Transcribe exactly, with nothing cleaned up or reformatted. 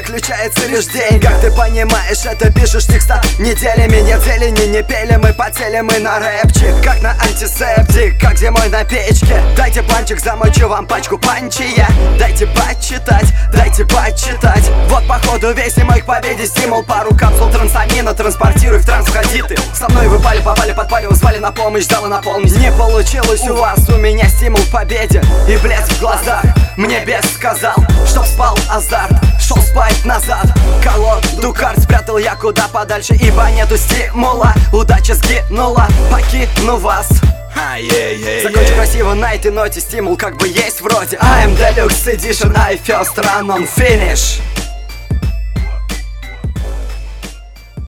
заключается лишь день. Как ты понимаешь, это пишешь текста неделями, недели не, не пели мы, потели мы на рэпчик, как на антисептик, как зимой на печке. Дайте панчик, замочу вам пачку панчия. Дайте почитать, дайте почитать. Вот походу весь мой к победе стимул. Пару капсул трансамина, транспортируй в транс, ходи ты. Со мной выпали, попали, подпали, звали на помощь, ждала наполнить. Не получилось у вас, у меня стимул к победе и блеск в глазах. Мне бес сказал, чтоб спал азарт, шел спать назад. Колоду карт спрятал я куда подальше, ибо нету стимула. Удача сгинула, покину вас. Закончу красиво на этой ноте, стимул как бы есть вроде. I'm Deluxe Edition, I first run on finish.